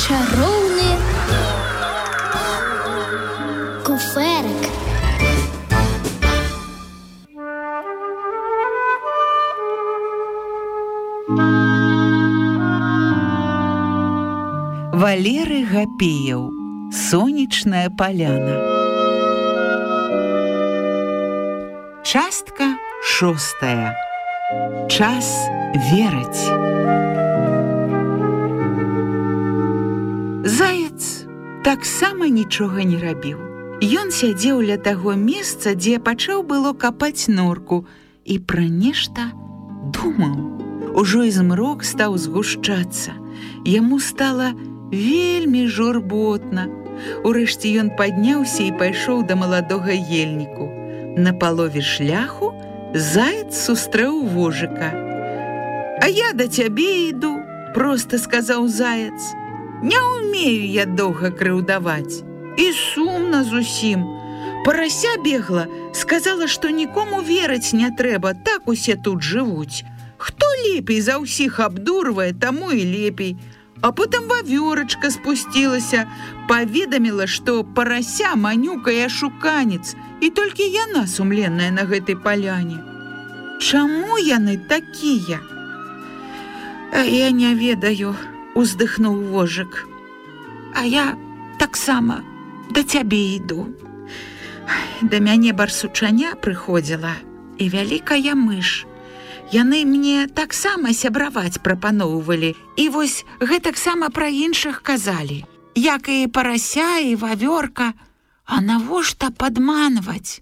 Чароўны куфэрак. Валерый Гапеяў. Сонечная поляна. Частка 6. Час вераць. Заяц таксама нічога не рабіў. Ён сядзеў ля таго месца, дзе пачаў было капаць норку, і пра нешта думаў. Ужо і змрок стаў згушчацца. Яму стала вельмі журботна. Урэшце ён падняўся і пайшоў да маладога ельніку. На палове шляху заяц сустрэў вожыка. «А я да цябе іду», – проста сказаў заяц. «Не ўмею я доўга крыўдаваць. І сумна зусім. Парася бегла, сказала, што нікому верыць не трэба, так усе тут жывуць. Хто лепей за ўсіх абдурвае, таму і лепей». А потым вавёрачка спусцілася, паведаміла, што парася манюкае ашуканец, і толькі яна сумленная на гэтай паляне. Чаму яны такія? А я не ведаю, уздыхнуў вожык. А я таксама да цябе іду. Да мяне барсучаня прыходзіла і вялікая мыш. Яны мне таксама сябраваць прапаноўвалі, і вось гэтаксама пра іншых казалі, як і парася, і вавёрка. А навошта падманваць?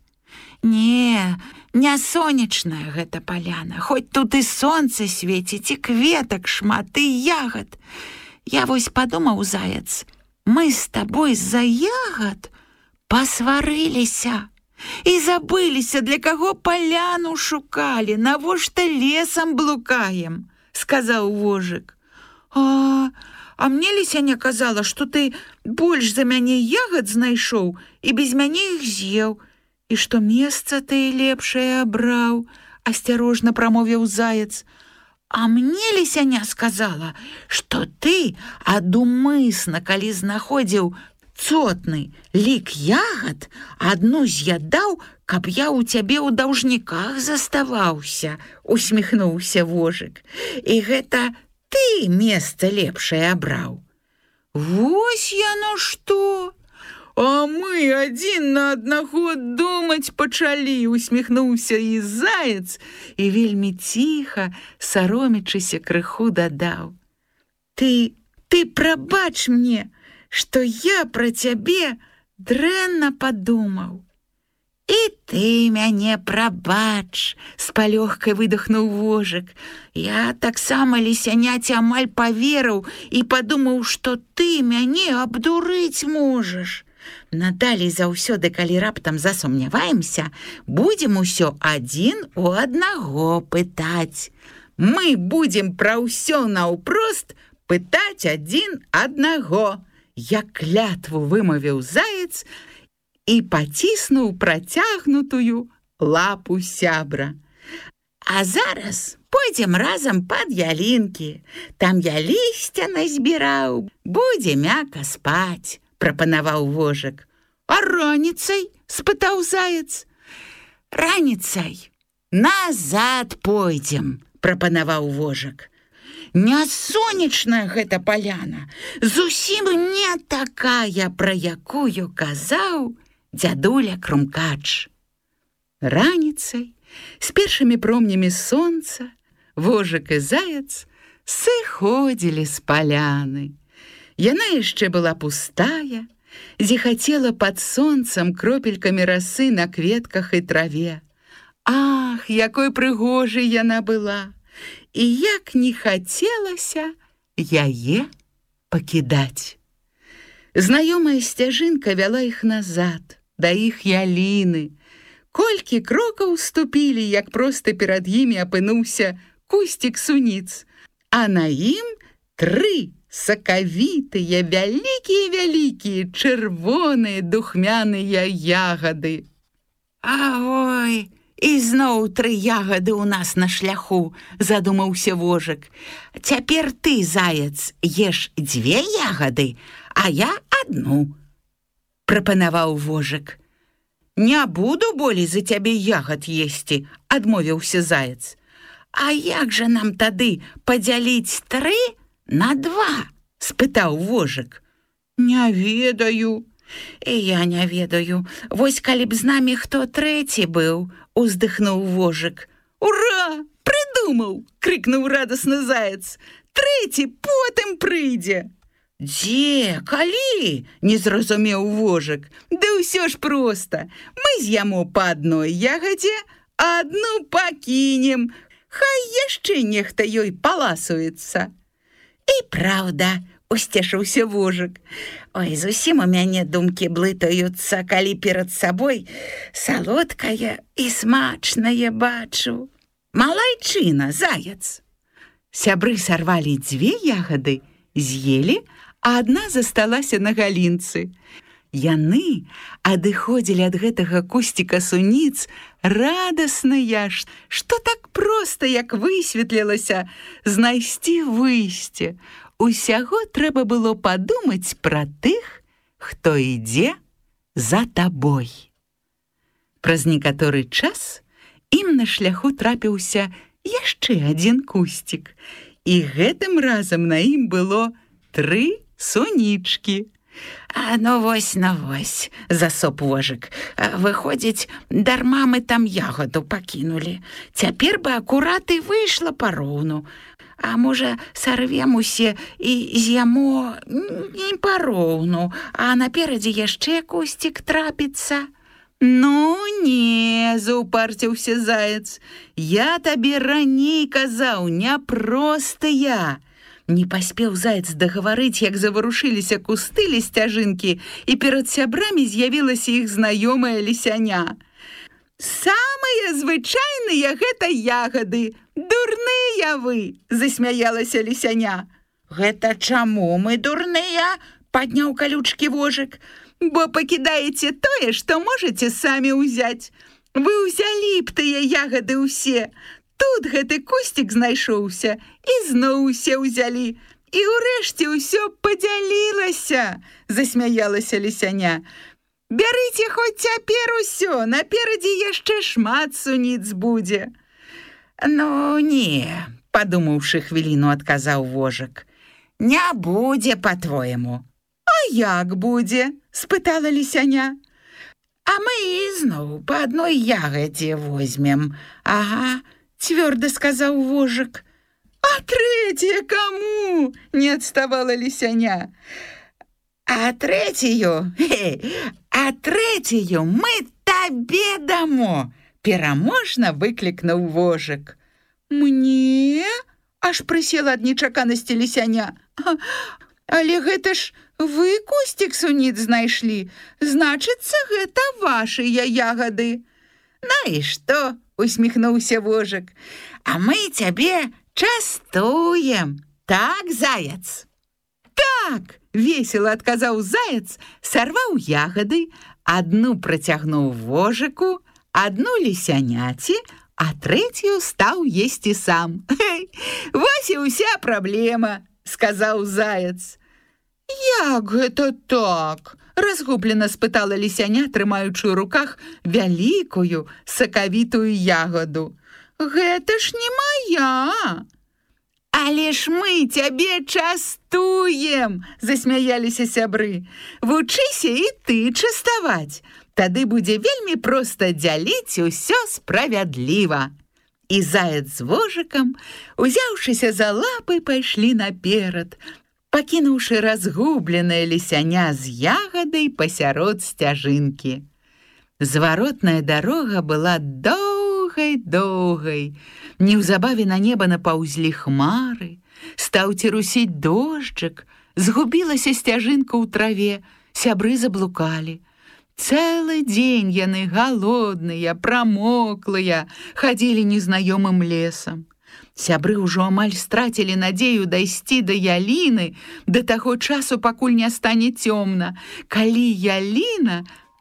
Не сонечная гэта паляна, хоць тут і сонца свеціць, і кветак шмат, і ягад. Я вось падумаў, заяц, мы з табой з-за ягад пасварыліся. І забыліся, для каго паляну шукалі, навошта лесам блукаем, сказаў вожык. А мне Лісяня казала, што ты больш за мяне ягад знайшоў і без мяне іх з'еў, і што месца ты лепшае абраў, асцярожна прамовіў заяц. А мне Лісяня сказала, што ты адумысна, калі знаходзіў цотны лік ягад, адну з'ядаў, каб я ў цябе ў даўжніках заставаўся, усміхнуўся вожык. І гэта ты месца лепшае абраў. Вось яно што! А мы адзін на аднаго думаць пачалі, усміхнуўся і заяц, і вельмі ціха, саромячыся крыху дадаў. Ты прабач мне, што я пра цябе дрэнна падумаў. І ты мяне прабач, з палёгкай выдохнуў вожык. Я таксама Лісяняці амаль паверыў і падумаў, што ты мяне абдурыць можаш. Надалей заўсёды, калі раптам засумняваемся, будзем усё адзін у аднаго пытаць. Мы будзем пра ўсё наўпрост пытаць адзін аднаго. Як клятву вымавіў заяц і паціснуў працягнутую лапу сябра. А зараз пойдзем разам пад ялінкі. Там я лісця назбіраў, будзе мякка спаць, прапанаваў вожык. А раніцай? Спытаў заяц. Раніцай назад пойдзем, прапанаваў вожык. Не сонечная гэта паляна, зусім не такая, пра якую казаў дзядуля Крумкач. Раніцай, з першымі промнямі сонца, вожык і заяц сыходзілі з паляны. Яна яшчэ была пустая, зіхацела пад сонцам кропелькамі расы на кветках і траве. Ах, якой прыгожай яна была! І як не хацелася яе пакідаць. Знаёмая сцяжынка вяла іх назад, да іх яліны. Колькі крокаў ступілі, як проста перад імі апынуўся кусцік суніц, а на ім 3 сакавітыя, вялікія-вялікія, чырвоныя, духмяныя ягады. Агой, Ізноў 3 ягады ў нас на шляху, задумаўся вожык. Цяпер ты, заяц, еш 2 ягады, а я 1, прапанаваў вожык. Не буду болей за цябе ягад есці, адмовіўся заяц. А як жа нам тады падзяліць 3 на 2? Спытаў вожык. Не ведаю. І я не ведаю. Вось калі б з намі хто 3 быў, уздыхнуў вожык. Ура! Прыдумаў! Крыкнуў радасна заяц. 3 потым прыйдзе. Дзе, калі? Не зразумеў вожык. Да ўсё ж проста. Мы з'яму па 1 ягадзе, а 1 пакінем. Хай яшчэ нехта ёй паласуецца. І праўда, усцешыўся вожык. Ой, зусім у мяне думкі блытаюцца, калі перад сабой салодкае і смачнае бачу. Малайчына, заяц. Сябры сарвалі 2 ягады, з'елі, а 1 засталася на галінцы. Яны адыходзілі ад гэтага кусціка суніц радасныя, што так проста, як высветлілася, знайсці выйсце. Усяго трэба было падумаць пра тых, хто ідзе за табой. Праз некаторы час ім на шляху трапіўся яшчэ 1 кусцік, і гэтым разам на ім было 3 сонічкі. Ну вось, засоп вожык. Выходзіць, дарма мы там ягаду пакінулі. Цяпер бы акурат і выйшла пароўну. А можа, сарвем усе і з'яму не пароўну, а наперадзе яшчэ кусцік трапіцца. Ну не, заўпарціўся заяц. Я табе раней казаў, не проста я. Не паспеў заяц дагаварыць, як заварушыліся кусты лісцяжынкі, і перад сябрамі з'явілася іх знаёмая лісяня. Самыя звычайныя гэта ягады. Дурныя вы, засмяялася лісяня. Гэта чаму мы дурныя? Падняў калючкі вожык. Бо пакідаеце тое, што можаце самі ўзяць. Вы ўзялі б тыя ягады ўсе. Тут гэты кусцік знайшоўся, і зноў усе ўзялі. І ўрэшце ўсё падзялілася, засмяялася лісяня. Бярыце хоць цяпер усё, наперадзе яшчэ шмат суніц будзе. Ну не, падумаўшы хвіліну, адказаў вожык. Не будзе, па-твойму. А як будзе? Спытала лісяня. А мы ізноў па 1 ягадзе возьмем. Ага, цвёрда сказаў вожык. А 3 каму? Не адставала лісяня. А 3 мы табе дамо, пераможна выклікнуў вожык. Мне? Аж прысела ад нечаканасці лісяня. Але гэта ж вы кусцік суніц знайшлі. Значыцца, гэта вашыя ягады. Ну і што? Усміхнуўся вожык. А мы цябе частуем. Так, заяц? Так, весела адказаў заяц, сарваў ягады, 1 працягнуў вожыку, 1 лісяняці, а 3 стаў есці сам. Вось і ўся праблема, сказаў заяц. Як гэта так? Разгублена спытала лісяня, трымаючы ў руках вялікую сакавітую ягаду. Гэта ж не моя. Але ж мы цябе частуем, засмяяліся сябры. Вучыся і ты частаваць. Тады будзе вельмі проста дзяліць усё справядліва. І заяц з вожыкам, узяўшыся за лапы, пайшлі наперад, пакінуўшы разгубленае лісяня з ягадай пасярод сцяжынкі. Зваротная дарога была доўгай. Неўзабаве на неба напаўзлі хмары, стаў цірусіць дожджык, згубілася сцяжынка ў траве, сябры заблукалі. Цэлы дзень яны галодныя, прамоклыя, хадзілі незнаёмым лесам. Сябры ўжо амаль страцілі надзею дайсці да яліны да таго часу, пакуль не стане цёмна. Калі яліна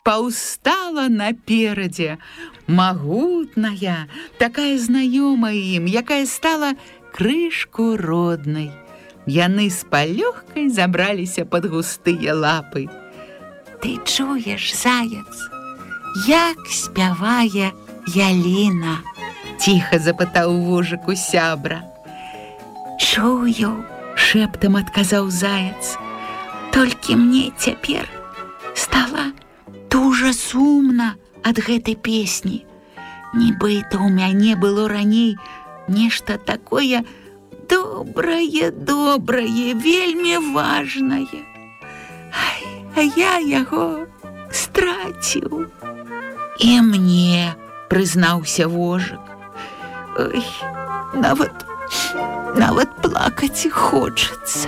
паўстала наперадзе, магутная, такая знаёмая ім, якая стала крышку роднай. Яны з палёгкай забраліся пад густыя лапы. «Ты чуеш, заяц, як спявае яліна?» – ціха запытаў вожык у сябра. «Чую», – шэптам адказаў заяц. «Толькі мне цяпер стала дужа сумна ад гэтай песні. Нібыта ў мяне было раней нешта такое добрае, вельмі важнае. А я яго страціў». «І мне», – прызнаўся вожык. «Ой, нават плакаць хочацца».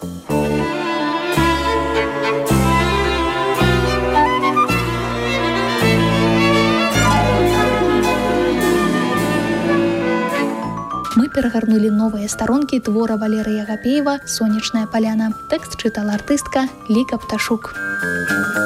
Мы перагарнулі новыя старонкі твора Валерыя Гапеева «Сонечная паляна». Тэкст чытала артыстка Ліка Пташук.